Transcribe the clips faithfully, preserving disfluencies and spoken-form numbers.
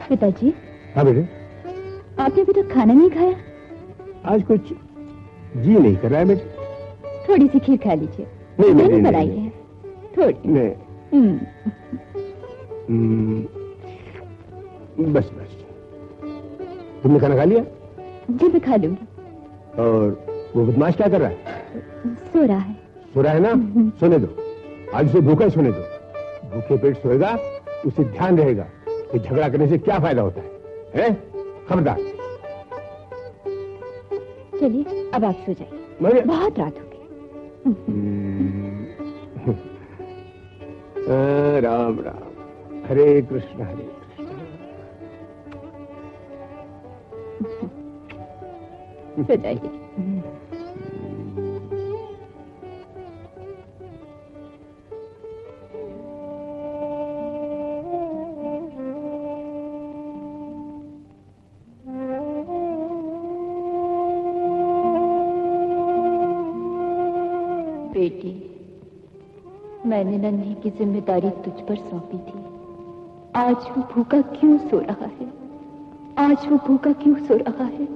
पिताजी। हाँ बेटे। आपने अभी तक खाना नहीं खाया? आज कुछ जी नहीं कर रहा है बेटे। थोड़ी सी खीर खा लीजिए। नहीं मैंने बनाई है थोड़ी। नहीं। बस बस। तुमने खाना खा लिया? जी मैं खा लूंगी। और वो बदमाश क्या कर रहा है? सो रहा है। सो रहा है ना? सोने दो। आज उसे भूखा सोने दो। भूखे पेट सोएगा उसे ध्यान रहेगा कि झगड़ा करने से क्या फायदा होता है, हैं? खबरदार। चलिए अब आप सो जाइए, मगर बहुत रात हो गई। राम राम, हरे कृष्ण हरे कृष्ण। सो जाइए। बेटी, मैंने नन्ही की जिम्मेदारी तुझ पर सौंपी थी। आज वो भूखा क्यों सो रहा है? आज वो भूखा क्यों सो रहा है?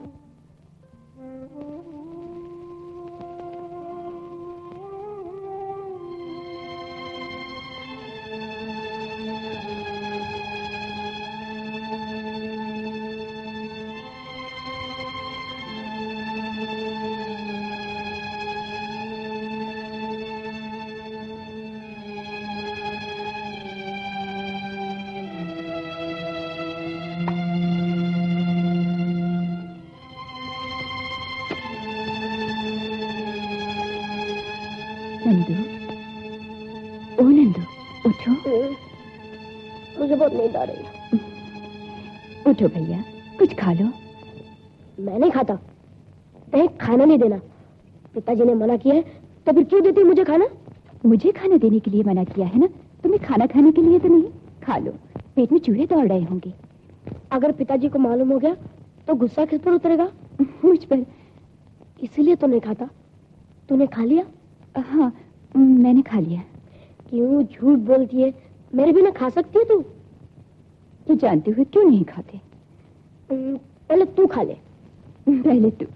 नंदू, ओ नंदू, उठो। मुझे बहुत नींद आ रही है। उठो भैया, कुछ खा लो। मैं नहीं खाता। नहीं, खाना नहीं देना। पिताजी ने मना किया है, तो फिर क्यों देती मुझे खाना? मुझे खाना देने के लिए मना किया है ना, तुम्हें खाना खाने के लिए तो नहीं। खा लो, पेट में चूहे दौड़ रहे होंगे। अगर पिताजी को मालूम हो गया तो गुस्सा किस पर उतरेगा? मुझ पर। इसीलिए तो नहीं खाता। तूने खा लिया? हाँ, मैंने खा लिया। क्यों झूठ बोलती है? मेरे बिना खा सकती है तू? तू जानते हुए क्यों नहीं खाते? पहले तू खा ले। पहले तू।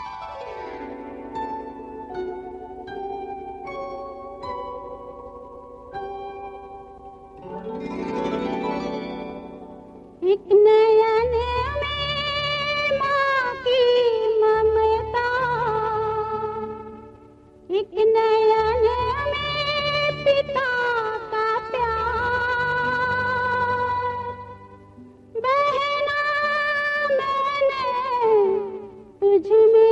एक नयन में माँ की ममता, एक नयन में पिता का प्यार। बहना मैंने तुझ में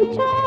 छोड़